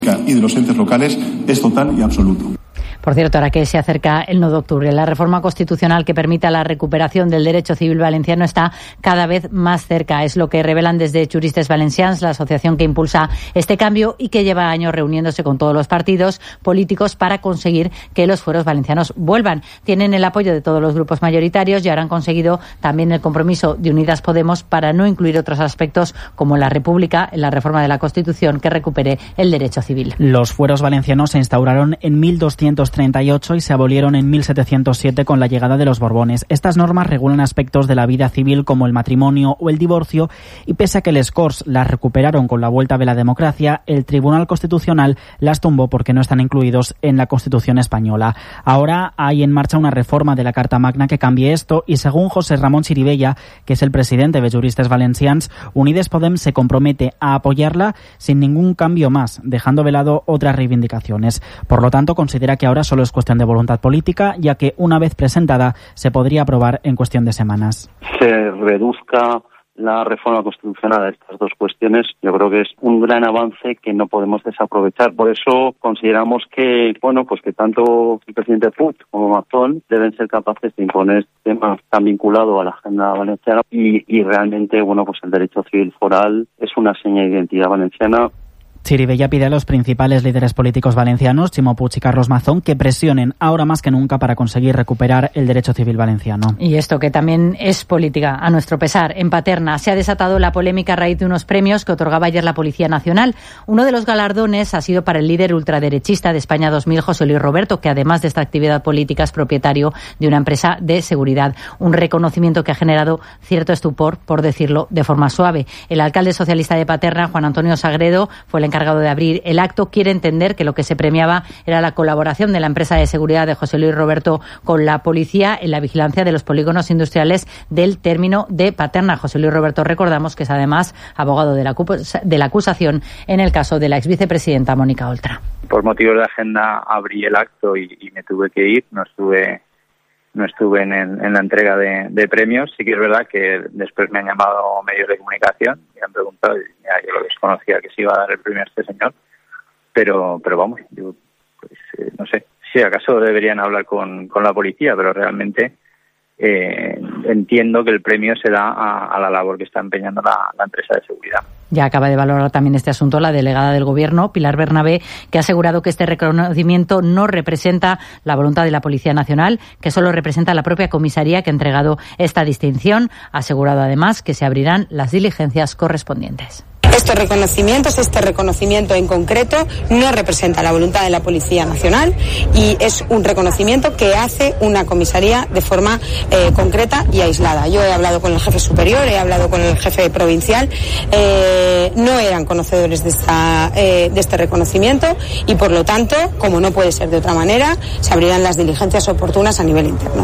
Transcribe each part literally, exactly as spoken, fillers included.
y de los entes locales es total y absoluto. Por cierto, ahora que se acerca el nueve de octubre, la reforma constitucional que permita la recuperación del derecho civil valenciano está cada vez más cerca. Es lo que revelan desde Juristes Valencians, la asociación que impulsa este cambio y que lleva años reuniéndose con todos los partidos políticos para conseguir que los fueros valencianos vuelvan. Tienen el apoyo de todos los grupos mayoritarios y ahora han conseguido también el compromiso de Unidas Podemos para no incluir otros aspectos como la República en la reforma de la Constitución que recupere el derecho civil. Los fueros valencianos se instauraron en mil doscientos treinta y ocho y se abolieron en mil setecientos siete con la llegada de los Borbones. Estas normas regulan aspectos de la vida civil como el matrimonio o el divorcio y pese a que les Corts las recuperaron con la vuelta de la democracia, el Tribunal Constitucional las tumbó porque no están incluidos en la Constitución española. Ahora hay en marcha una reforma de la Carta Magna que cambie esto y según José Ramón Chirivella, que es el presidente de Juristes Valencians, Unides Podem se compromete a apoyarla sin ningún cambio más, dejando de lado otras reivindicaciones. Por lo tanto, considera que ahora solo es cuestión de voluntad política, ya que una vez presentada se podría aprobar en cuestión de semanas. Se reduzca la reforma constitucional a estas dos cuestiones, yo creo que es un gran avance que no podemos desaprovechar. Por eso consideramos que, bueno, pues que tanto el presidente Puig como Mazón deben ser capaces de imponer temas tan vinculados a la agenda valenciana y, y realmente, bueno, pues el derecho civil foral es una seña de identidad valenciana. Chirivella pide a los principales líderes políticos valencianos, Ximo Puig y Carlos Mazón, que presionen ahora más que nunca para conseguir recuperar el derecho civil valenciano. Y esto que también es política, a nuestro pesar. En Paterna se ha desatado la polémica a raíz de unos premios que otorgaba ayer la Policía Nacional. Uno de los galardones ha sido para el líder ultraderechista de España dos mil, José Luis Roberto, que además de esta actividad política es propietario de una empresa de seguridad. Un reconocimiento que ha generado cierto estupor, por decirlo de forma suave. El alcalde socialista de Paterna, Juan Antonio Sagredo, fue el encargado de abrir el acto. Quiere entender que lo que se premiaba era la colaboración de la empresa de seguridad de José Luis Roberto con la policía en la vigilancia de los polígonos industriales del término de Paterna. José Luis Roberto, recordamos que es además abogado de la, de la acusación en el caso de la exvicepresidenta Mónica Oltra. Por motivos de agenda abrí el acto y, y me tuve que ir, no estuve no estuve en, el, en la entrega de, de premios. Sí que es verdad que después me han llamado medios de comunicación y han preguntado, y mira, yo lo desconocía que se iba a dar el premio a este señor, pero pero vamos, yo pues eh, no sé, si acaso deberían hablar con, con la policía, pero realmente eh, entiendo que el premio se da a, a la labor que está empeñando la, la empresa de seguridad. Ya acaba de valorar también este asunto la delegada del Gobierno, Pilar Bernabé, que ha asegurado que este reconocimiento no representa la voluntad de la Policía Nacional, que solo representa la propia comisaría que ha entregado esta distinción. Ha asegurado además que se abrirán las diligencias correspondientes. Estos reconocimientos, este reconocimiento en concreto, no representa la voluntad de la Policía Nacional y es un reconocimiento que hace una comisaría de forma eh, concreta y aislada. Yo he hablado con el jefe superior, he hablado con el jefe provincial, eh, no eran conocedores de, esta, eh, de este reconocimiento y por lo tanto, como no puede ser de otra manera, se abrirán las diligencias oportunas a nivel interno.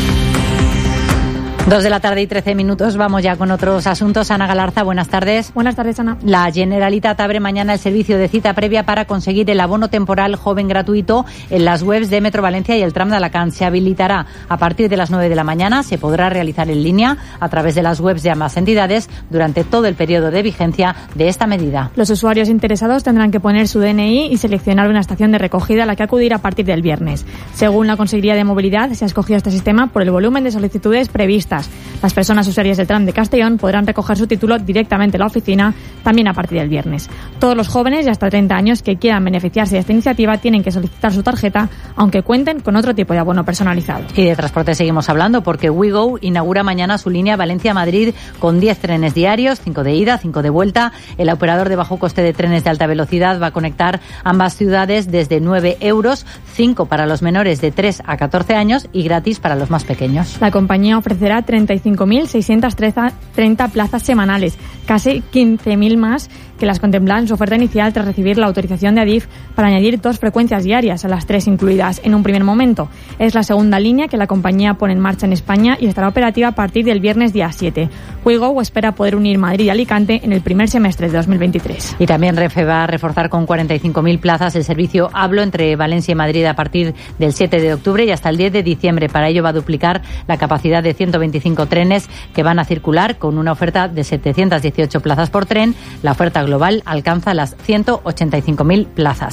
Dos de la tarde y trece minutos. Vamos ya con otros asuntos. Ana Galarza, buenas tardes. Buenas tardes, Ana. La Generalitat abre mañana el servicio de cita previa para conseguir el abono temporal joven gratuito en las webs de Metro Valencia y el tram de Alacant. Se habilitará a partir de las nueve de la mañana. Se podrá realizar en línea a través de las webs de ambas entidades durante todo el periodo de vigencia de esta medida. Los usuarios interesados tendrán que poner su D N I y seleccionar una estación de recogida a la que acudir a partir del viernes. Según la Consejería de Movilidad, se ha escogido este sistema por el volumen de solicitudes previstas. Las personas usuarias del tram de Castellón podrán recoger su título directamente en la oficina también a partir del viernes. Todos los jóvenes de hasta treinta años que quieran beneficiarse de esta iniciativa tienen que solicitar su tarjeta, aunque cuenten con otro tipo de abono personalizado. Y de transporte seguimos hablando porque WeGo inaugura mañana su línea Valencia-Madrid con diez trenes diarios, cinco de ida, cinco de vuelta. El operador de bajo coste de trenes de alta velocidad va a conectar ambas ciudades desde nueve euros, cinco para los menores de tres a catorce años y gratis para los más pequeños. La compañía ofrecerá treinta y cinco mil seiscientos treinta plazas semanales, casi quince mil más que las contempladas en su oferta inicial tras recibir la autorización de Adif para añadir dos frecuencias diarias a las tres incluidas en un primer momento. Es la segunda línea que la compañía pone en marcha en España y estará operativa a partir del viernes día siete. WeGo espera poder unir Madrid y Alicante en el primer semestre de dos mil veintitrés. Y también Renfe va a reforzar con cuarenta y cinco mil plazas el servicio Hablo entre Valencia y Madrid a partir del siete de octubre y hasta el diez de diciembre. Para ello va a duplicar la capacidad de ciento veinticinco trenes que van a circular con una oferta de setecientas dieciocho plazas por tren. La oferta global global alcanza las ciento ochenta y cinco mil plazas.